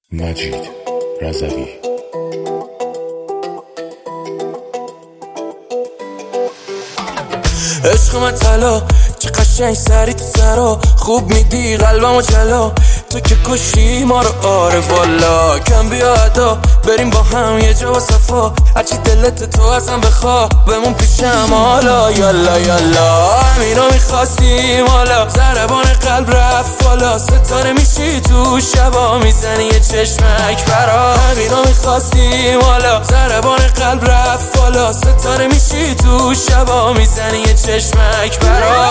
مجید رضوی. عشق من طلا چه قشنگ سری تو سرا، خوب میدی قلبمو جلا، تو که کشی ما رو. آره والا کم بیا ادا بریم با هم یه جا و صفا، هرچی دلت تو ازم بخوا بمون پیشم حالا. یالا یالا همینو میخواستیم حالا، ضربان قلب رفت بالا، ستاره میشی تو شبا میزنی یه چشمک برا. همینو میخواستیم حالا، ضربان قلب رفت بالا، ستاره میشی تو شبا میزنی یه چشمک برا.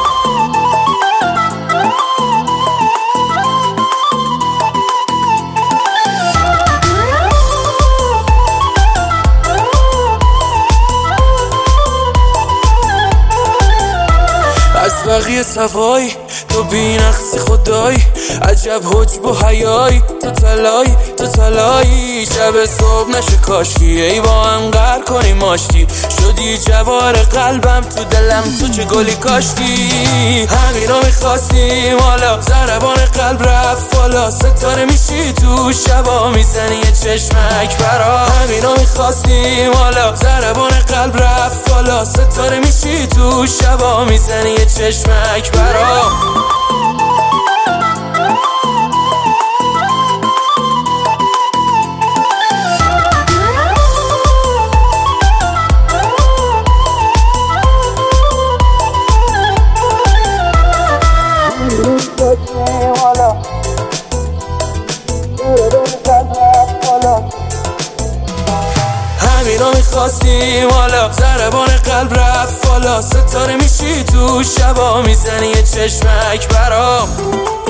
از بقیه صفایی تو بی‌نقصی خدایی، عجب حجب و حیایی، تو تلایی شب صبح نشه کاشکی، ای با هم قهر کنیم ماشتی، شدی جوار قلبم تو دلم تو چه گلی کاشتی. همینو میخواستیم حالا، ضربان قلب رفت بالا، ستاره میشی تو شبا میزنی یه چشمک برا. همینو میخواستیم حالا، ضربان قلب رفت بالا، ستاره میشی تو شبا میزنی یه چشمک برا. همینو میخواستیم حالا، ضربان قلب رفت بالا، ستاره میشی تو شبا میزنی یه چشمک برا.